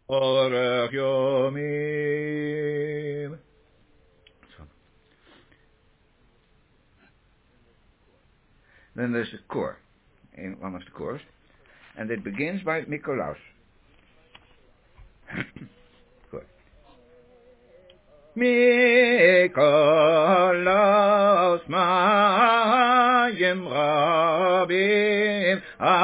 Orech Yomim. Then there's the core, in one of the chorus, and it begins by Nikolaus. Good. Nikolaus Mayim Rabim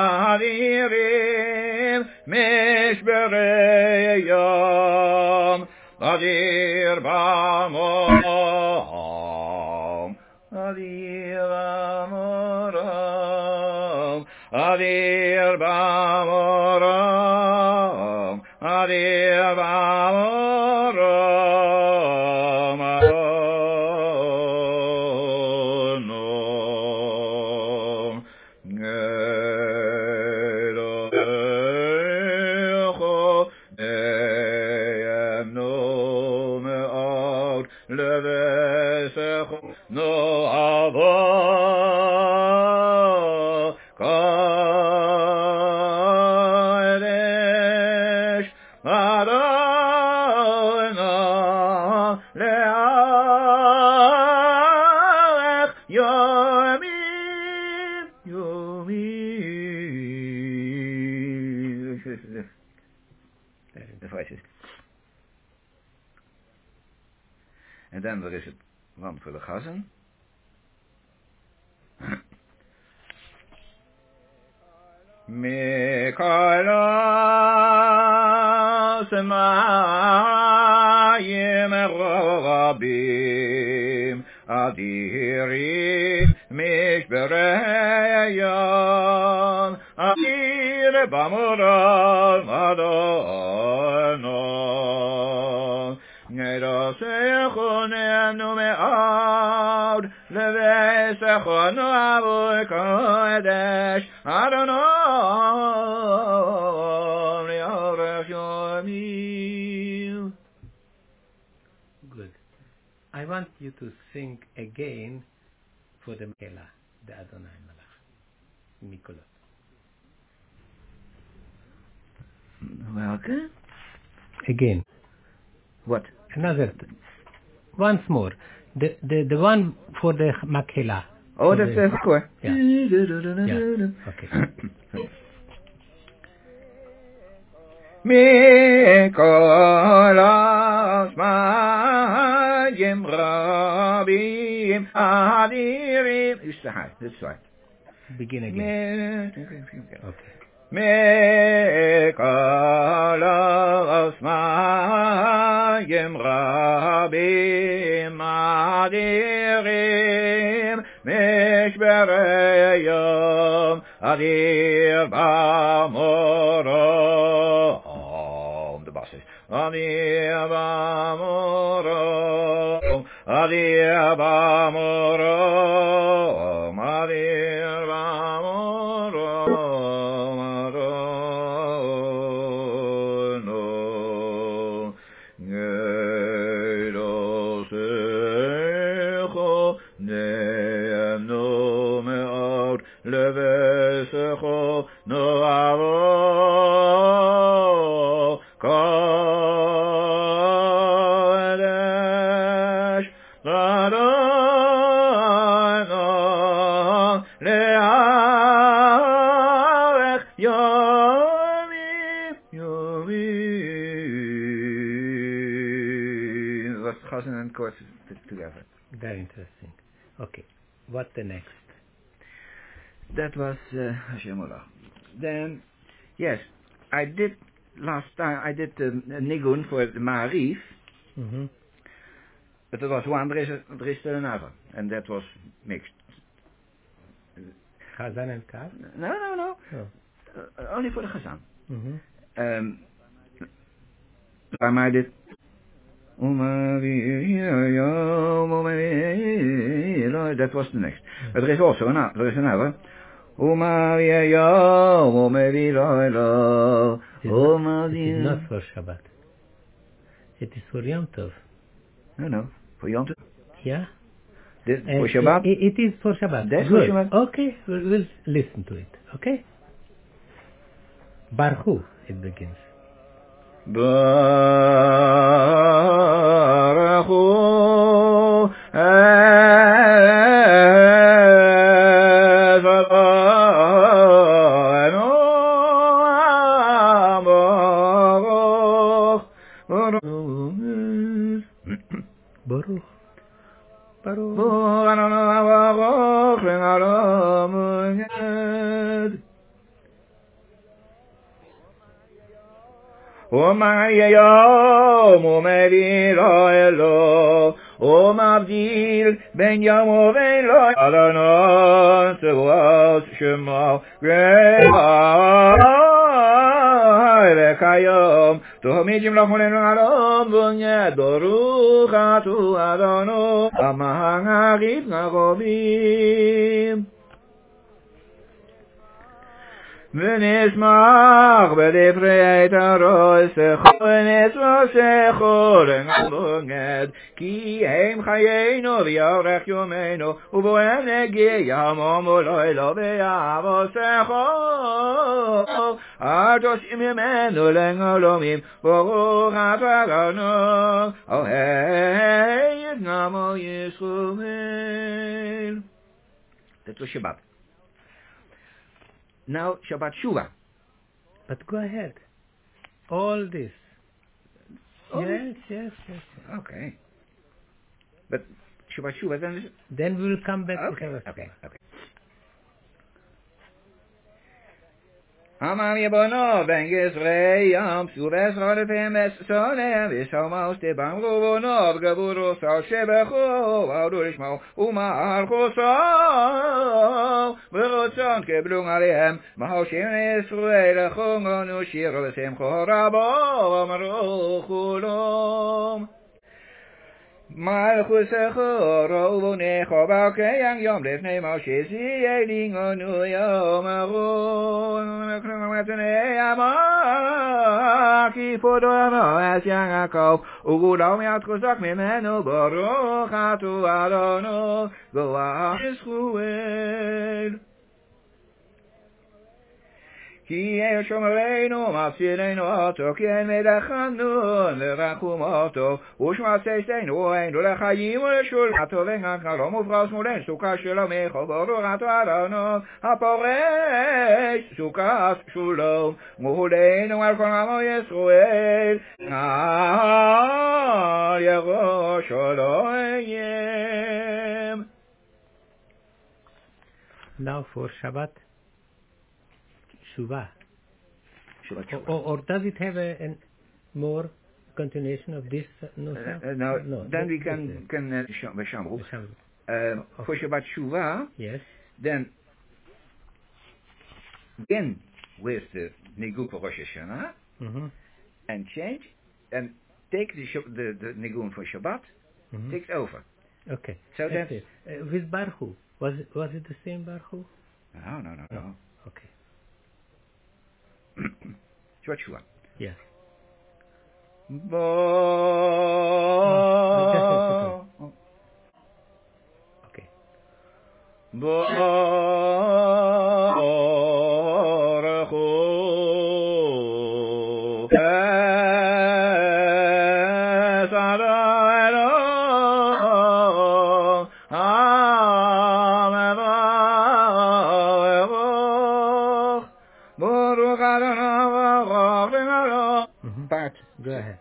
Avirim Mishberei Yom Adir Bamom Adir Bamoram Adir Bamoram Adir Bamoram Adonom Elohecho Eino Me'od Levesecho No Avo Kodesh Adonai Le'alech Yomim Yomim. The voices. And then there is it one for the chazan. Mikolos Mayim Rabim Adirim Mishberei Yom Adir Bamoram Adonom Nedosecho Ne'enu Me'od Levesecho No Avo Kodesh Adonai Le'orech Yomim. Good. I want you to sing again for the Mela, the Adonai Malach, Nicola. Welke? Again. What? Another. Once more. The one for the Makela. Oh, that's the core. Yeah. Yeah. Okay. Mikolas Mayim Rabim Adirim. Is the high. That's right. Begin again. Okay. Mikolas Mayim Rabim Adirim Mishberei Yom Adir Bamoram. The basses. Adir Bamoram. Adir Bamoram. Adir Bamoram. Levesecho no avo kodesh Adonai le'alech yomim yomim. That's chazan and chorus together. Very interesting. Okay. What the next? That was Hashem Olah. Then, yes, I did last time. I did nigun for the Ma'arif, but it was one Dristel and another, and that was mixed. Chazan and Kav? No. Oh. Only for the Chazan. I did. That was the next. But there is also another. It is not for Shabbat. It is for Yom Tov. No, for Yom Tov. Yeah? For Shabbat? It is for Shabbat. That's good. For Shabbat. Okay, we'll listen to it. Okay? Baruch Hu, it begins. Baruch Hu Baruch. Baruch. Yom Umeri Lo Elo Mavdil Ben Yom Uven Lo Adonai Tzuos Shemo Kayom Tomijim Lachulenu Adon Bunyad Baruch Atu Adonai Amahangarit Nagobim ונשמח בדברי תורה ונשמח שחורן בוגד כי הם חיינו ויארך יומנו ובוהם נגיע יום ולילה ויעבוסכו ארתושים ממנו לעולמים ברוך אתה אדוני אוהב נמו ישראל. That was Shabbat. Now Shabbat Shuvah. But go ahead. All this. Oh. Yes. Okay. But Shabbat Shuvah then we will come back okay. to Shabbat. Okay. Amam Yebono Ben Yisrei Yam Suves Rodefem Es Sonem Vishomos Tebam Rubono Gaburu Sal Shebecho Vaudu Lishmo Umar Choso Berotzon Keblung Alehem Mahoshim Yisrei Lechong Onu Shiro V'Simcho Rabo Amaru Chulom Malchusecho Rovunecho Balkeyang Yom Lefnei Moshe Sieling Onu Yom Aron Krumatanei Amar Ki Podono Es Yaakov Ugudom Yat Kozak Mimenu Baruch Atu Adonu Goa Yisruel כי שומרנו מפסידנו תוקן מדחנו לרחומתו ושמעשינו היינו לחיים ולשולחתו והחלום ופרס מולן סוכה שלו מחוברוך אדונו הפורש סוכת שלום מולנו על כל עמו ישראל על יראשו לא איים. Now for Shabbat Shuvah. Or does it have a more continuation of this? No, then we can Shamru. For Shabbat Shuvah, yes. Then begin with the Nigun for Rosh Hashanah and change and take the Nigun for Shabbat, takes over. Okay. So that's it. With Baruch Hu, was it the same Baruch Hu? No. Okay. Shabbat Shuvah. Yes. Okay. Go ahead.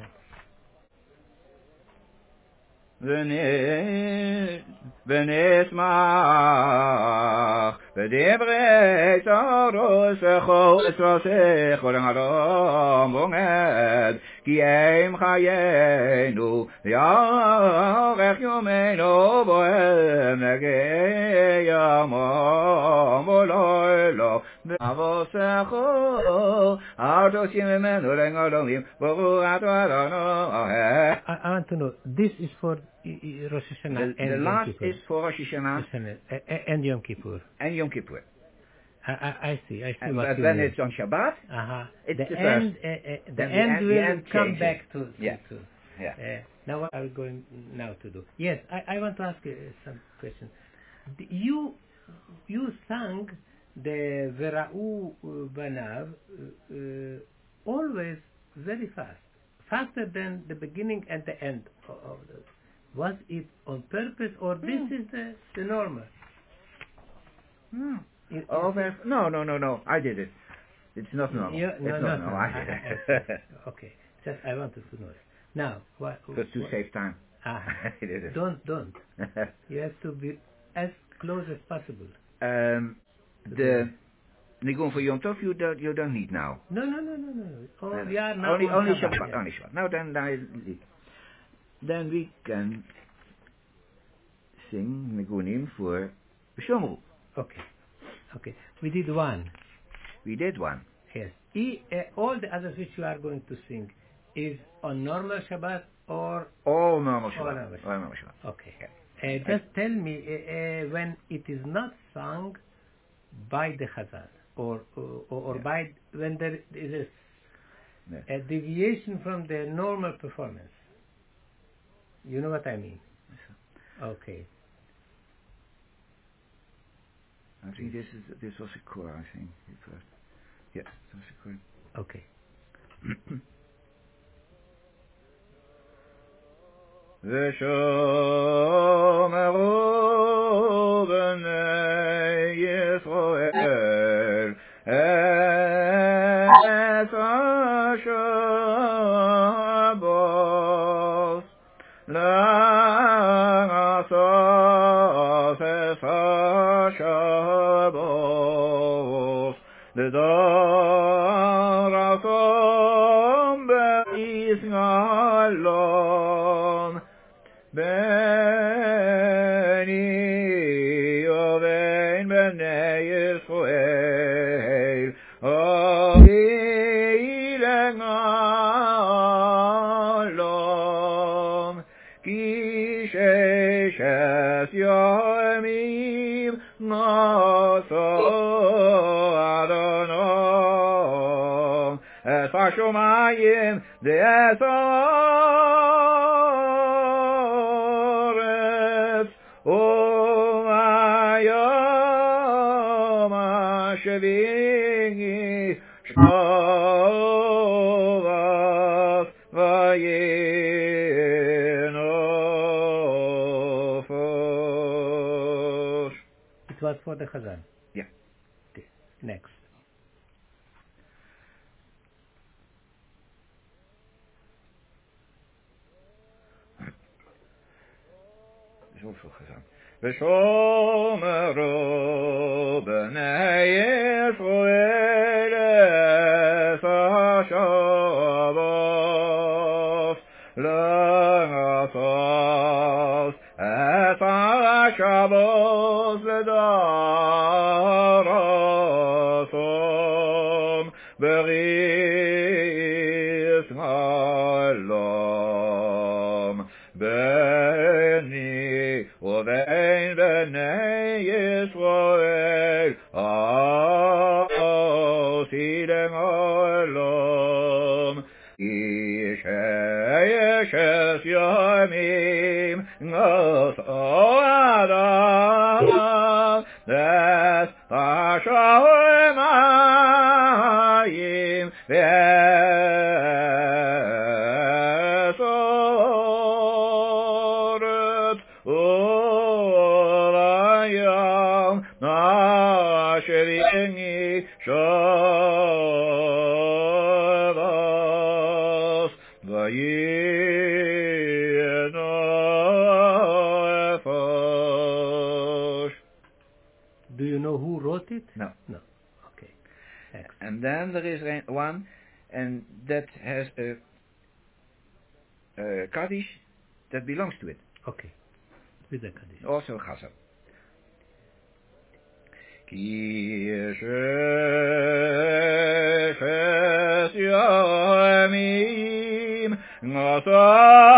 ונשמח בדברי תורתךו ותורתךו לעולם ועד כי הם חיינו ויארך יומנו בהם נגיע יומם ולילה ועבוסךו ארתושים ממנו לעולמים ברוך אתה אדוני. I want to know, this is for Rosh Hashanah and the last Yom Kippur. is for Rosh Hashanah and Yom Kippur. And Yom Kippur. I see And what but you when mean. it's on Shabbat, It's the end. first. The end will come changes. back to. Yeah. Now what are we going now to do? Yes, I want to ask some questions. You sang the Vera'u Banav always very fast, faster than the beginning and the end of the. Was it on purpose, or this is the normal? No. No. I did it. It's not normal. No, I did it. Okay. Just I wanted to know it. Now, what? Just to save time. It is. Don't. You have to be as close as possible. The Nigun for Yom Tov, you don't need now. No. We are now only Shabbat. Shabbat. Only Shabbat. Now then we can sing Nigunim for Shomru. Okay. We did one. Yes. All the others which you are going to sing is on normal Shabbat or all normal Shabbat. Okay. Just tell me when it is not sung by the Chazal or by when there is a deviation from the normal performance. You know what I mean? Okay. I think this was a core. I think it was. Yeah, this was a core. Okay. ושומרו בני ישראל את השבת לעשות את השבת לדרתם בישראל בני ובין בני ישראל אוהי לגלום כי ששת ימים נשא אדוני את השמים ואת וביום השביעי שבת וינופש. It was for the Chazan. Yeah. Okay. Next. is ook veel gezang. ושומרו בני ישראל את השבת לעשות את השבת לדרתם בריס שלום בני ובין בני ישראל עשי לעולם ששת ימים נשא אדם את השמים ואת הארץ וביום השביעי שבת וינופש. Do you know who wrote it? No. Okay. Next. And then there is one, and that has a Kaddish that belongs to it. Okay. With the Kaddish. Also Chazal. Ki sheshet yamim nasa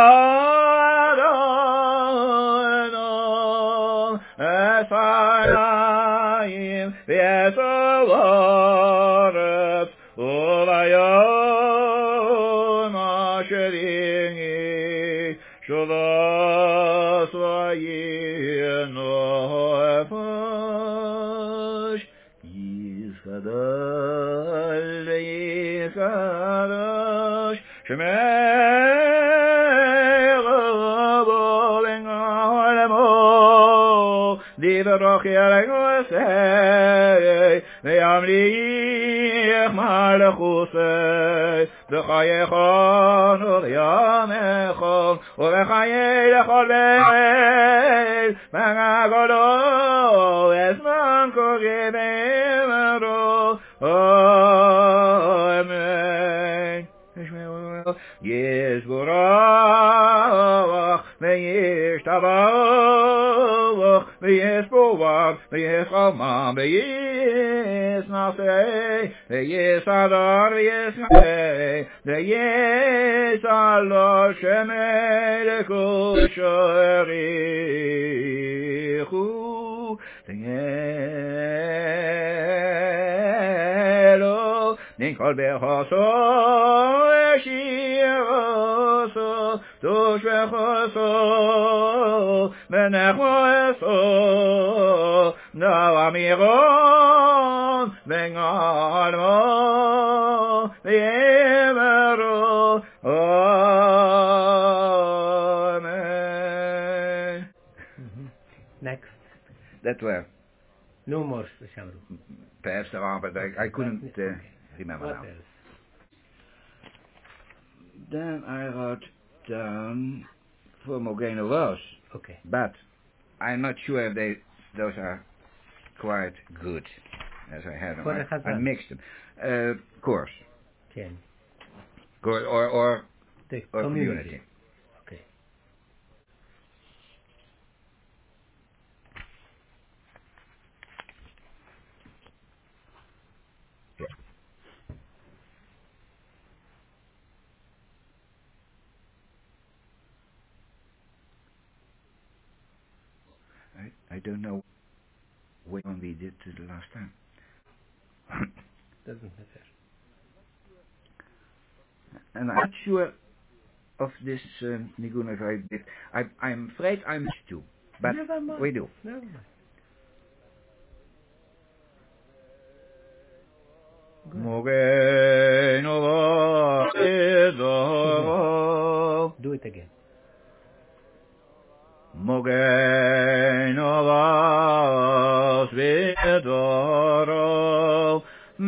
Adonai es hayim v'es haaretz u'bayom asheri shavas v'yinofesh Yizchadal v'yizchadosh Divrach Yeragosei, Ve'amlich Malachusei, V'chayechon U'yamechon, U'v'chayei lechol ve'el, V'agolo, Esman Kogevemero, Amen. Yisborach, Ve'yishtabach, Ve'yisbovach, Ve'yischamam, Ve'yisnasei, Ve'yisadar, Ve'yisnasei, Ve'yisalo Shemeleku Shorichu, Ve'yelo, Ninkol Bechoso, Eshiroso, Tushvechoso, Menechmoeso, Noamiron, Vengalmo, Yemero, Amen. Next. That were No more Shamru. perhaps around, but I couldn't remember What now. else? Then I wrote down for Mogeno Rose. Okay. But I'm not sure if those are quite good as I have them. For the I Chazal. mixed them. Course. Okay. Or The community. Okay. I don't know which one we did the last time. Doesn't matter. And I'm not sure of this Nigun if I did. I'm afraid I missed two. But Never mind. we do. Never mind. Do it again. Mogeno vas vidoro,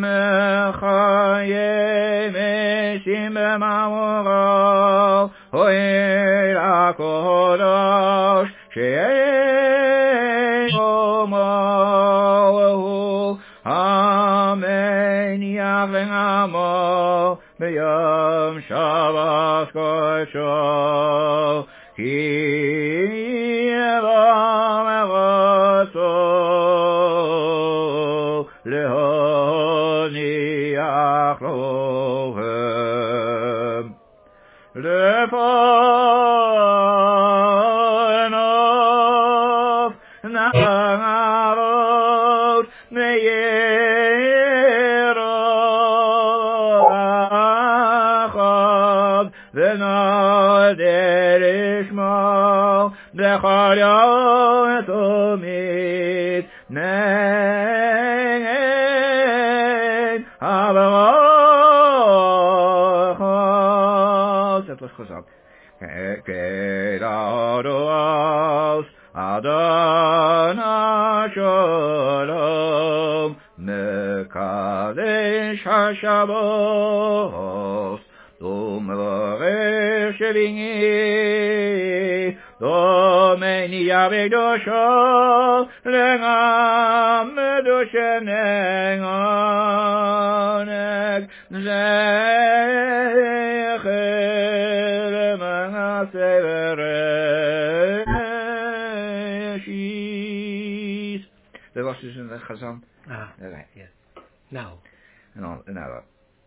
mechaye mesim b'mamoro, hoi lakodosh, she'en omo, amen yavlen amo, b'yom Shabbos kodsho, Dat was gezond. Kedados Adonai Shalom Mekadesh HaShabos Domre Shevingi Domeni Yavedosho Lengam Medoshem Nengonek Zecher Manasevere. Dat was dus een gezang. Yes. Now. En dan wat.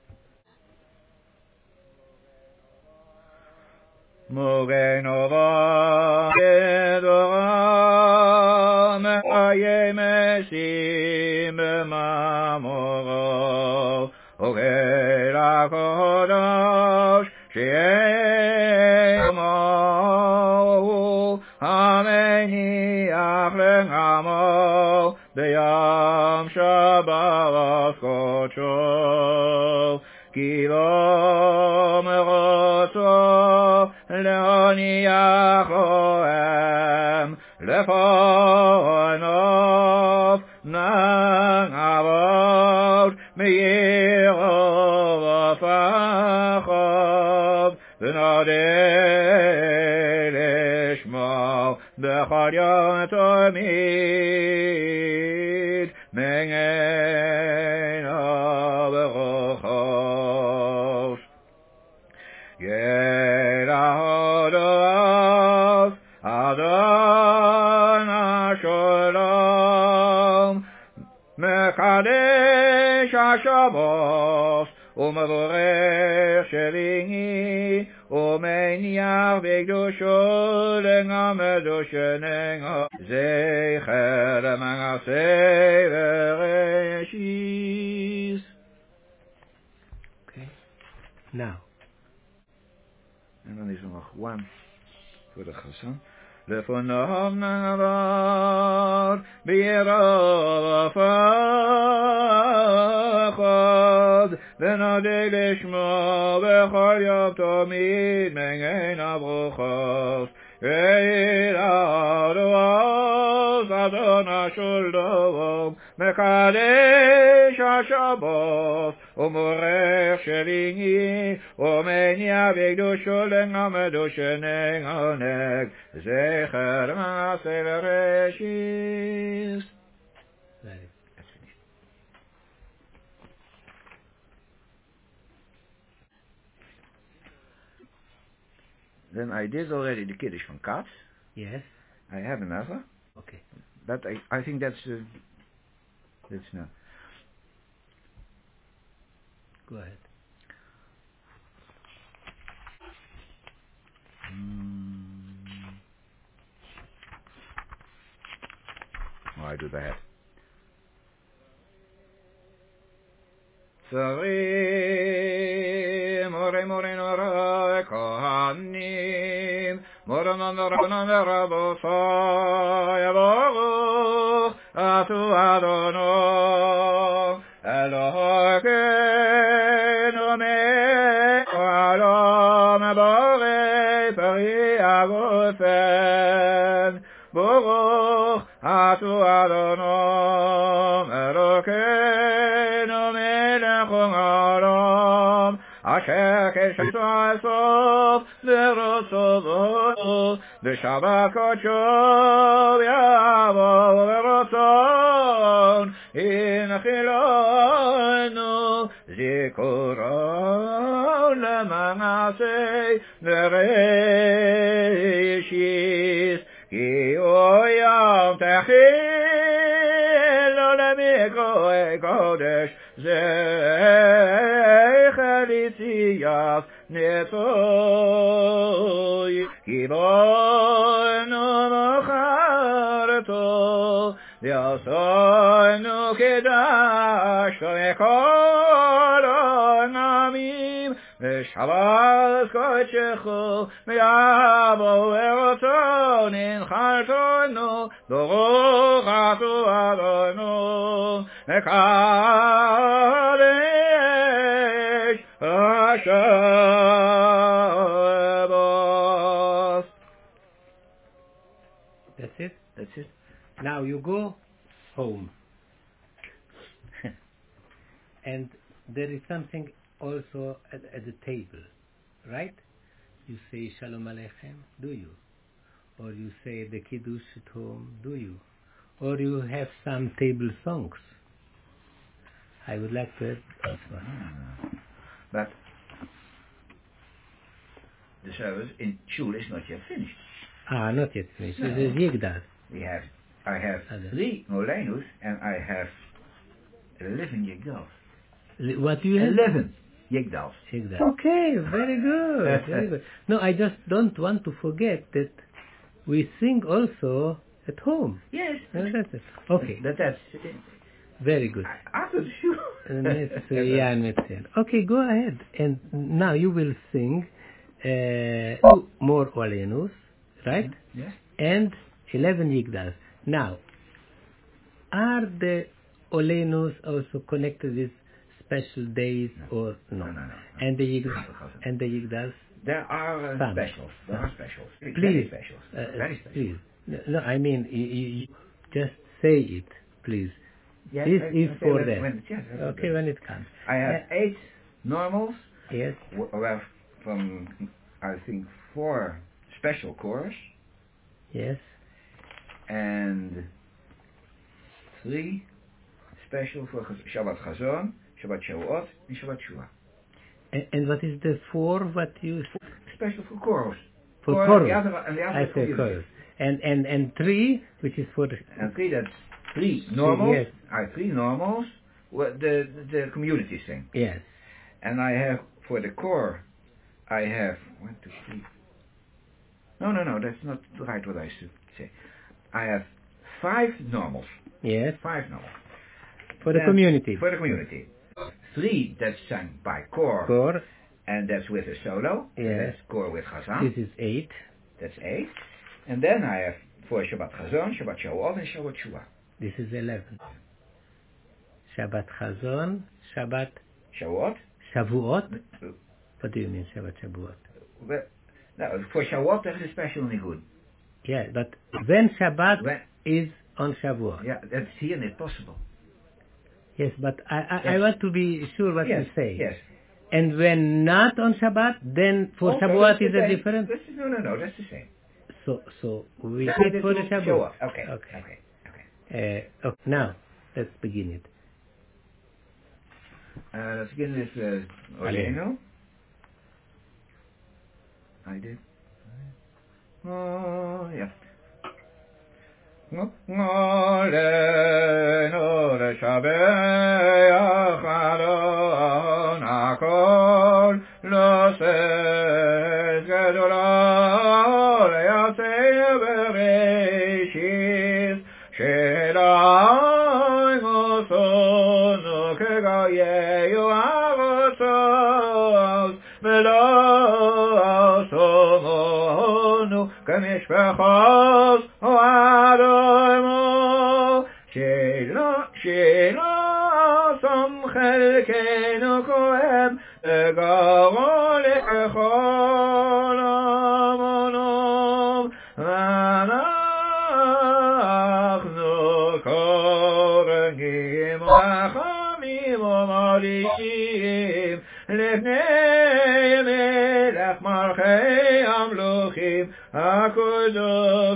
Mogenova Edora Mechaye Mesim Mamoro Ogela Kodosh Sheemo Ameni Achlen Amo Beyam Shabbat Kocho Kilo Mero leoniachoem lefonov nangavot meirov achov v'nodei lishmo b'chol yom tomid mengein avrochos Yerahodov Adon HaSholom Mekadesh HaShabos Umevorech Shelingi Umeniach V'Kdusho Lengamedu Shenengo Zecher Manaseh V'Reshis. Okay. Now. En dan is er nog one voor de gezang. Lefonov nangavot b'yirov achov v'nodei lishmo b'chol yom tomid mengein avrochos Yerahodov Adon HaSholom Mekadesh HaShabos Umorech Shelingi Umeniach V'Kdusho Lengamedu Shenengoneg Zecher Manaseh V'Reshis. That's finished. Then I did already the Kiddush from Katz. Yes. I have another. Okay. But I think that's now. Go ahead. Oh, I do that. Tzarim, more nora kohanim, more nora rabosai, baruch atu Adono, Eloheinu melech haolam, borei pari avufen, baruch atu Adono, Eloheinu melech haolam, asher keshet ha'asov v'rotzovo b'shabbat kodsho v'yavo v'rotzon inchilonu zikuron lemanaseh v'reshis ki oyam techilo lemikroe kodesh zecher litzias netzoy kibonu mocharto v'yasonu kedash v'kol onamim v'shabbat kodshecho v'yavo v'rotzon inchaltonu baruch atu Adono Mekadesh HaShabos. That's it? That's it. Now you go home. And there is something also at the table, right? You say Shalom Aleichem, do you? Or you say the Kiddush at home, do you? Or you have some table songs. I would like to have this one. But the service in Shul is not yet finished. Not yet finished. No. It is Yigdal. I have 3 Molenus and I have 11 Yigdals. What do you have? 11 Yigdals. Okay, very good, very good. No, I just don't want to forget that we sing also at home. Yes. That's it. Okay. That's very good. After the Shul. Okay, go ahead. And now you will sing 2 more Olenus, right? Yes. And 11 Yigdals. Now, are the Olenus also connected with special days or no? No. And the Yigdals? There are Some. specials. There are specials. Please. Very specials. Very specials. Please. No, I mean, you just say it, please. Yes, This is for when, them. When it comes. I have 8 normals. Yes. Well, from, I think, 4 special chorus. Yes. And 3 special for Shabbat Chazon, Shabbat Shavuot, and Shabbat Shua. And what is the 4 what you... Special for chorus. For chorus. And the other I say chorus. And 3, which is for the... And 3, that's 3 normals. Yes. I have 3 normals. The community sing. Yes. And I have, for the core, I have 1, 2, 3. No, that's not right what I should say. I have 5 normals. Yes. 5 normals. For the community. For the community. 3 that's sung by core. And that's with a solo. Yes. That's core with Chazan. This is 8. That's 8. And then I have for Shabbat Chazon, Shabbat Shavuot, and Shabbat Shua. This is 11. Shabbat Chazon, Shabbat Shavuot. Shavuot. What do you mean Shabbat Shavuot? Well, no, for Shavuot there is a special nigun. Yeah, but when Shabbat is on Shavuot. Yeah, that's here not possible. Yes, but I want to be sure what you say. Yes. And when not on Shabbat, then for Shavuot is a different? No, that's the same. So we wait for the Shavuot. Okay. Now, let's begin it. Let's begin with Aleinu. I did. Oh, yeah. Aleinu l'shabeach Adon hakol l'oseh gedola le'yatzeh bereshis shedai mosonu kegayeyu arotzos velo asomonu kemishpachos Adomo shelo som chelkenu kohem egaro lechol amonom v'anachnu korgim rachamim u'malishim lefnei melech malchei amluchim HaKadosh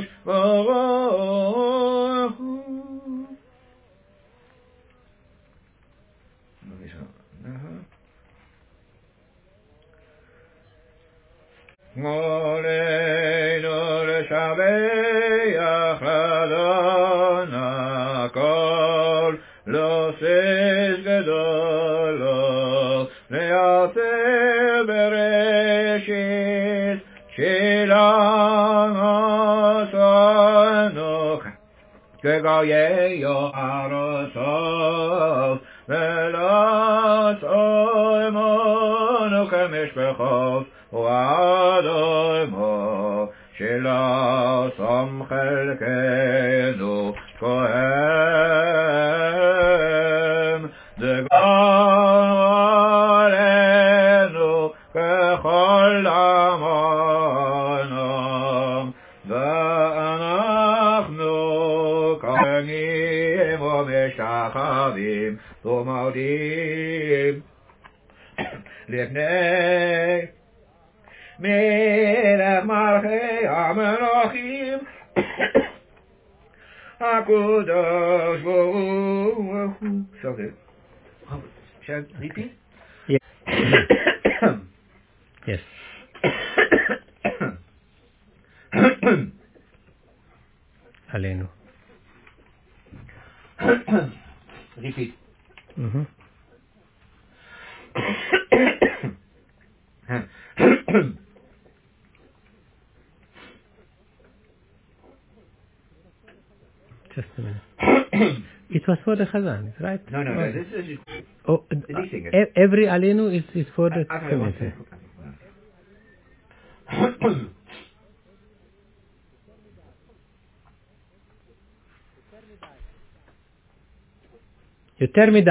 Baruch Hu. Aleinu l'shabeach Adon hakol l'oseh gedolo le'yatzeh bereshis shilano kegayeyu arotzos ve'lasomonu kemishpachos Adomo shelo som chelkenu kohem degalenu kechol amonom v'anachnu kohenim u'meshachavim u'modim lifnei Melech Malchei HaMelachim HaKadosh Baruch Hu. So good. Shall I repeat? Yes. Yes. Aleinu. Repeat. Just a minute. It was for the Chazan, right? No, this is... Every Aleinu is for the community. יותר מדי.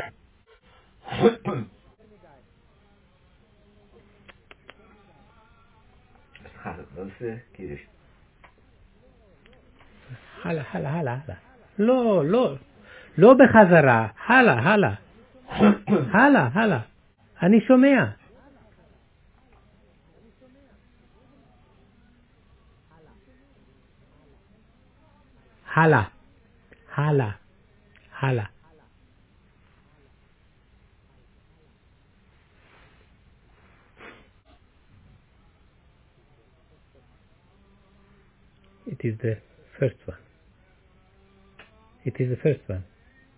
עושה קידוש. הלאה, הלאה, הלאה, הלאה. לא, לא. לא בחזרה. הלאה, הלאה. הלאה, הלאה. אני שומע. הלאה. הלאה. הלאה. It is the first one. It is the first one.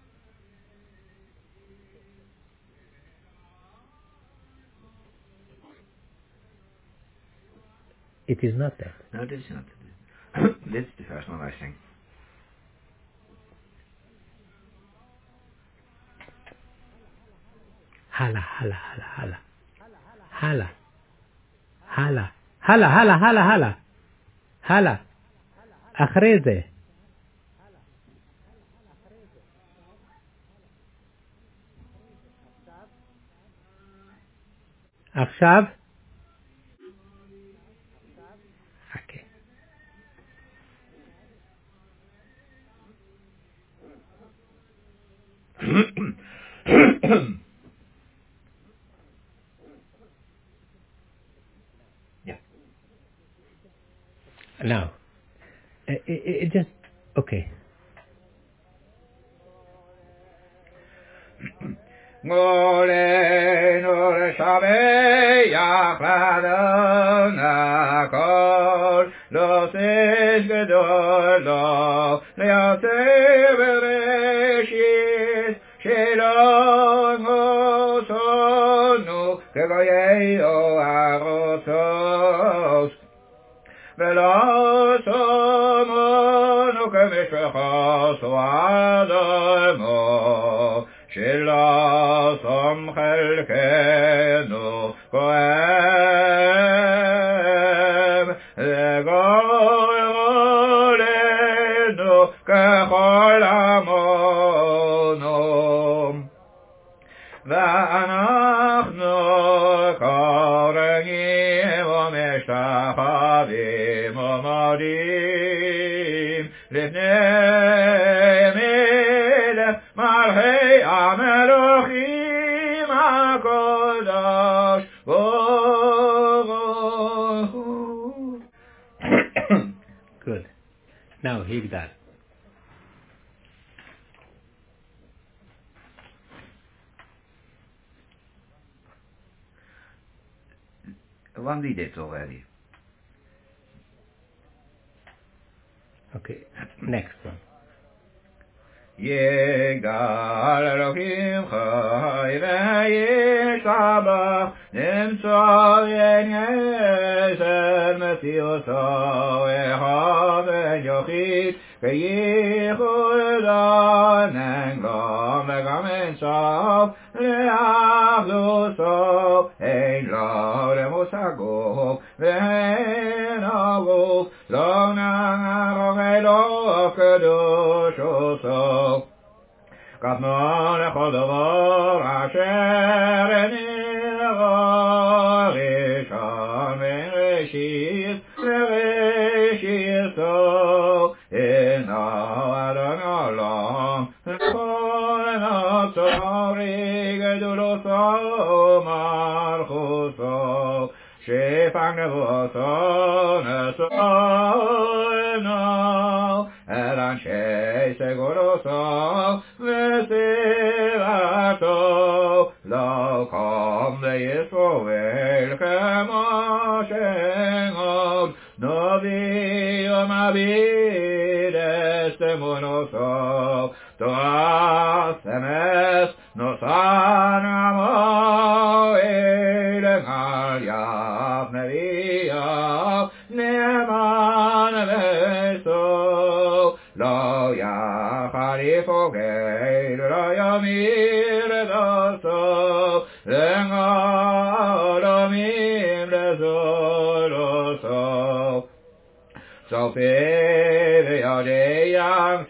It is not that. No, it is not. That's the first one I sing. Hala, hala, hala, hala. Hala. Hala. Hala, hala, hala, hala. hala. אחרי זה. עכשיו. חכה. Yeah. Now, it just, okay. Moreno לשבח לאדוני כל, לעושה גדולו, ליוצר בראשית, שלא נוסונו כגויי או ארצות, ולא סומנו כמשפחת אדמו, שלא סום חלקנו כהן, לגורלנו ככל עמנו, ואנחנו קוראים ומשתחווים ומודים לפני מלך מלכי המלוכים הקדוש ברוך הוא. Good. Now, Higdal. One did it already. Okay, next one. יגאל אלוקים חי וישתבח, נמצא בין יסר מציאותו אחד ויחיד, כייחודו נגלום וגם אין סוף לאחדותו, אין לו למושגו ואין הגוף, לא נערוך אלוהיו קדושותו. קדמו לכל דבר אשר נברא ראשון וראשית וראשיתו, אינו אדון עולם לכל נצורי גדולתו ומלכותו, שפע נבואתו נשאנו אל אנשי סגולתו וסביבתו, לא קם ויסובל כמו שעוד נביא ומביט את אמונתו, תורה סמס נוסן עמו אילם על יב נביאיו נאמן וסוף, לא יחליפו גל לא ימיר דסו, לעולמים לזולתו. סופי ויודע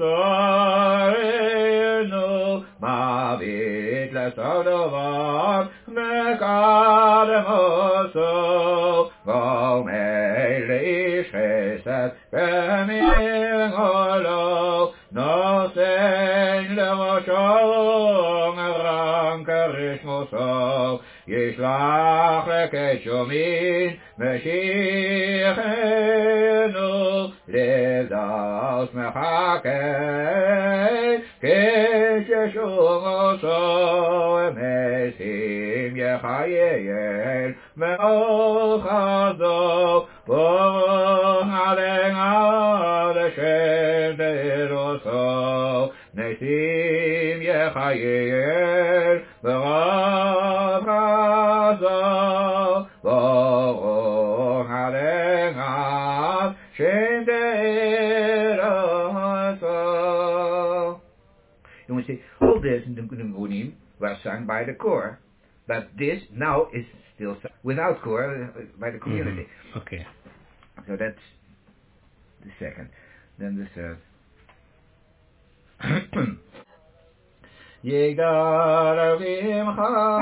ששורנו, מביט לסוף דבר מקדם עושו, גומר ish chesed v'mir olo nosen le'rosho ran karish moso yishlach lekeshomin meshichenu ledas mechakeh kesheshum oso emesim yechayel me'ochazo Bon Adenad Hashem Deroso Nesim Yechayel V'Rav Chazo Bon Adenad Hashem Deroso. You want to see, all this in the Gunim were sung by the choir, but this now is still sung without choir by the community. Mm-hmm. Okay. So that's the second. Then the third. Yigdal vimcha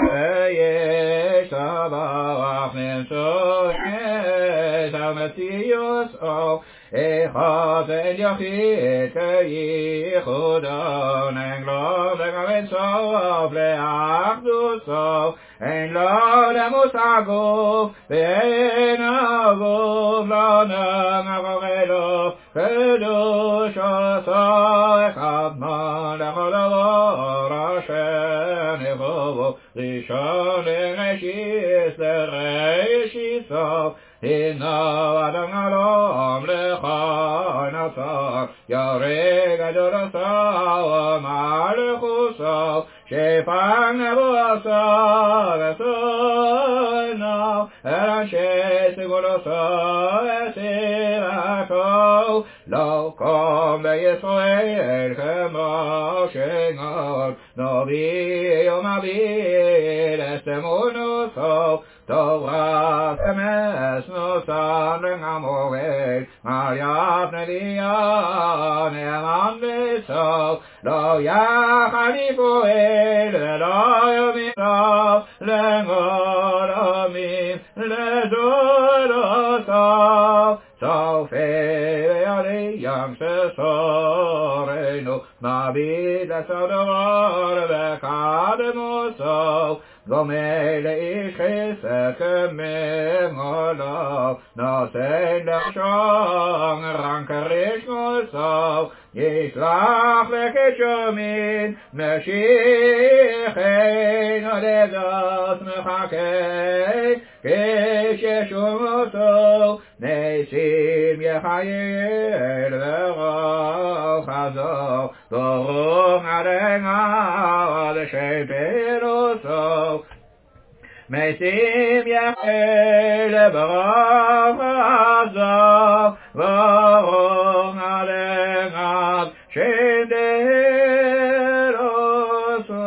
yeshavach nemshoches amatiyos o echad el yachid yichudon englo v'gavet sof le'achdus sof en lo lemusaguf ve'en aguf lo nangavelo kedush oso echad man lechol avor asher nechovo rishon l'neshis l'reishis sof Inna Adam Alom Lecha Natsar Yareg Adorasav Malchusav Shefan Nebuasav Esunav Eranshe Sigulasav Esirato Lo Kom Be'Yisrael Chema Shengad Novi Yom Avid Estemunusav Torah Emes Nosan Rengamovel Mariaf Nelia Neman Vesov Lo Yachalifuel Lo Yominav Lengolamim Lezolosav Sofei Aliyam Sesorenu Navid Lesador Vekademusov Gomel ish chesed kemem olav Nosen lachshon ran karish mosav Yishlach lekeshomin meshichein ledas mechakeh Kesheshum oso nesim yechayel v'rav chazo Baruch Adonai Hashem Deroso Mesim Yachel Baruch Chazo Baruch Adonai Hashem Deroso.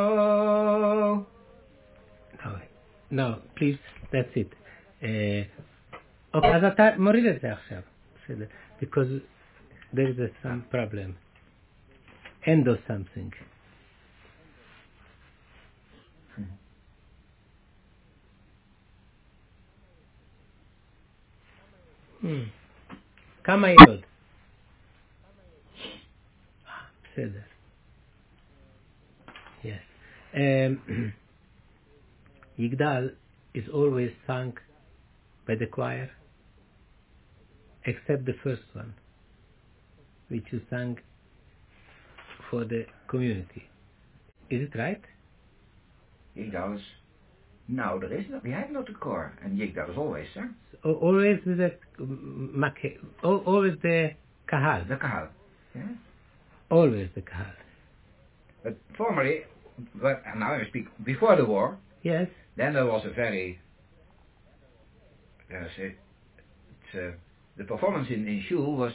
No, please, that's it. אוקיי, אז אתה מוריד את זה עכשיו, בסדר, because there is some problem. End of something. כמה ילוד? בסדר. Yes. Yigdal is always sung by the choir, except the first one, which you sang for the community. Is it right? Yigdal is... No, there is not. We have not a choir, and Yigdal is always sung. Always with the always the kahal. The kahal, yeah. Always the kahal. But formerly, now I speak before the war. Yes. Then there was a very... the performance in Shul was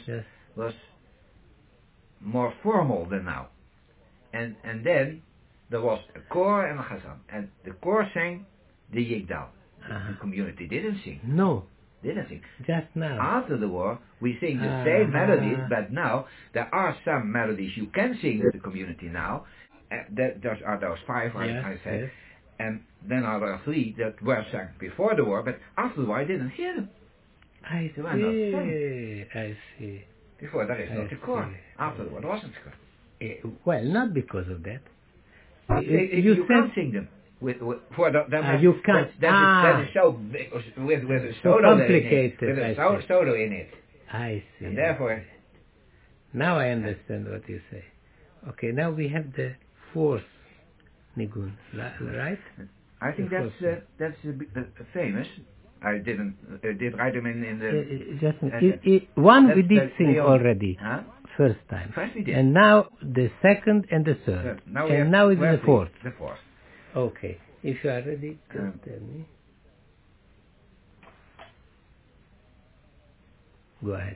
more formal than now. And then there was a choir and a chazan. And the choir sang the Yigdal. The community didn't sing. No. Didn't sing. Just now. After the war, we sing the same melodies, but now there are some melodies you can sing with the community now. There are those five, I said. Yes. And then there are three that were sung before the war, but after the war I didn't hear them. I They were not sent. see. I see. Before there is no I tekor. see. Afterward there wasn't tekor. Well, not because of that. You can't sing them. For you can't. That is so big, with a So solo complicated. in it. With I a see. solo in it. I see. And therefore... Now I understand what you say. Okay, now we have the fourth nigun, right? I think that's famous. I did write them in the... One we did sing already, huh? first time. First we did. And now the second and the third. Now it's the fourth. The fourth. Okay, if you are ready, just tell me. Go ahead.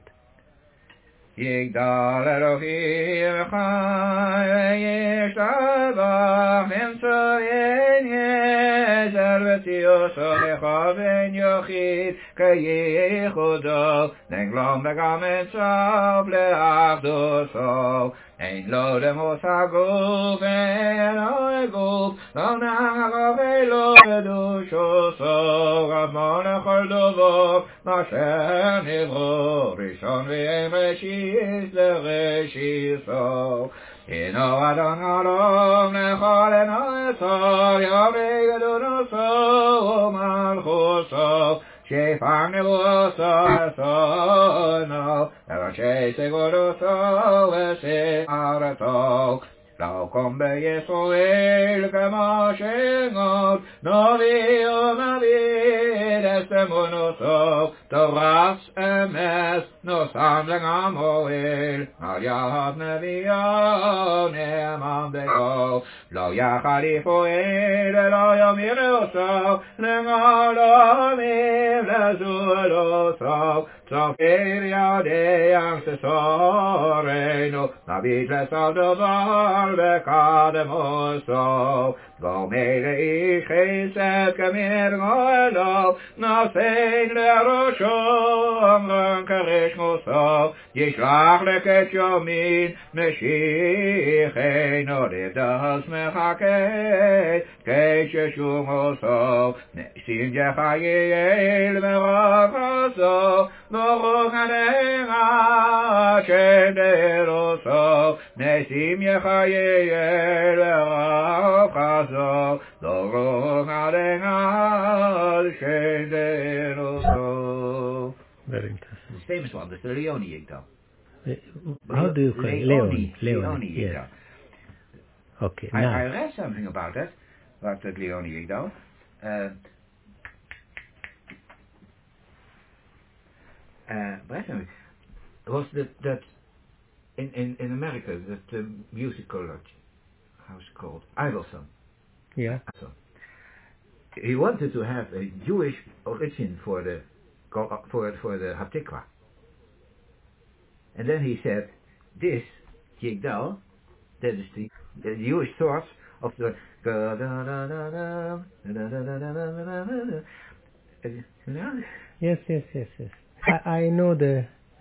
Yigdal Elohim Chai Yishtabach Emtsoyen Yezer V'tziyoso Mechaven Yochid Keyichudo Nenglom Begam Etzav Le'achdoso Ein Lo Demos HaGuf En HaGuf Lo Na'achov Elo Kedushoso Ramon Echol Dovov Masher Nivro Rishon V'Yem Reshit is the Reshiso. Ino Adon Adon Nechol Eno Esor Yavei Gedunoso Malchuso Shefam Nevuoso Esono Evashe Seguroso Vesearato Lo Kom Be'Yisrael Kemo Shengod Novio Navid Estemonoso Toras Emes No Samling Amoel Al Yahad Nevion Eman Bego Lo Yachad Yifoel Lo Yomir Oso Lengolo Mim Lezuloso Tzofir Yadeyam Sesorenu Navid Lesav Dovar Vekademoso Gomele Ich Chesed Kamir Goelo Nasein Lerosho Amran Karesh Moso Yishlach Leket Yomin Meshicheinu Lidas Mechakei Kesheshu Moso Nesim Yechayel Merachaso Baruch Anecha Shenderoso Nesim Yechayel Merachaso Baruch Anecha Shenderoso. Very interesting. The famous one, the Leoni Yigdal. How do you call it? Leoni Yigdal. Yes. Okay, I now. read something about that Leoni Yigdal. Was that in America that musical, how's it called? Idelson. Yeah. He wanted to have a Jewish origin for the Hatikva. And then he said, this Yigdal, that is the Jewish source of the Yes. I know the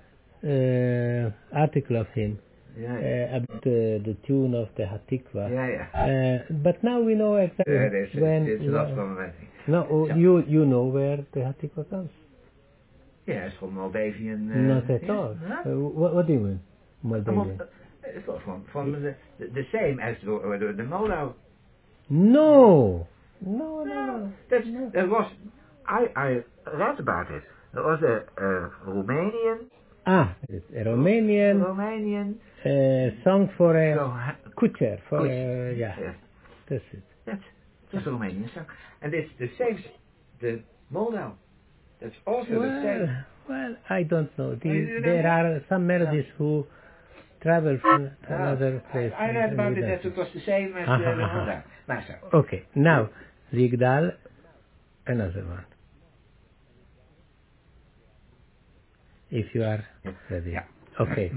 article of him about the tune of the Hatikva. But now we know exactly it's not from anything. No, you know where the Hatikva comes. Yeah, it's from Moldavian. Not at all. What do you mean, Moldavian? It's not from the same as the Moldau. No. That was. I read about it. There was a Romanian. It's a Romanian song for a kutcher. Yes. That's it. That's just a Romanian song, and it's the same. The Moldau. That's also the same. Well, I don't know. There are some melodies who travel from another place. I read about it that it was the same as the Moldau. Okay, now Yigdal, another one. If you are ready. Yeah. Okay.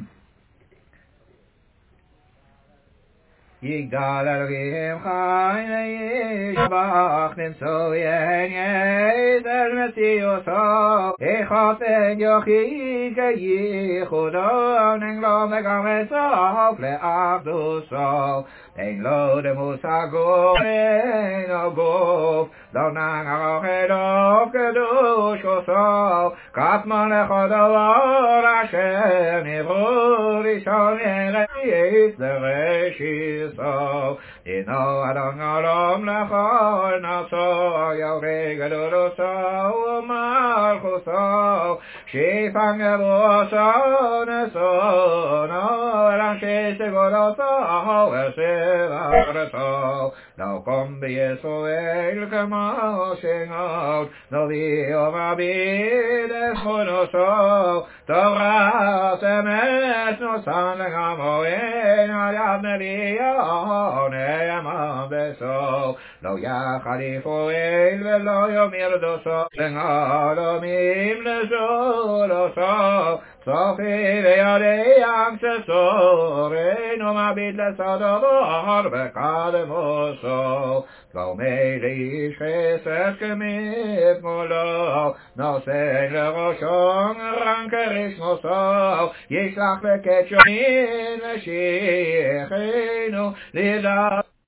Yigdal Elohim Chai Yishbach Nimtsoyen Yezer Metziyoso Echafen Yochid Keyichudo Nenglo Megam Etzav Le'achduso אין לו דמוס הגוף, אין הגוף, לא נער חדוף קדוש כוסו, קטמן לך דבר אשר נברו ראשון ירעיס לראשיסו, דינו אדון עולם לכל נפסו, יורי גדולוסו ומלכוסו, שיפן גבוסו נסונו, רשי סגולוסו וסברתו, לא קום בישראל כמו שנות, נביא ומביד אסכונוסו, תורת אמת נוסן לגמוין, על יד נביאו נאמן בסוף, לא יחליפו אל ולא יאמר דוסו, לגלומים לזולוסו, סופי וידי ים שסורן ומביט לסדבר וקדמוסו, גומי לאיש חסד כמתמולו, נושא לראשו רם כרשמוסו, ישלח לקט שומין ושיחנו לידה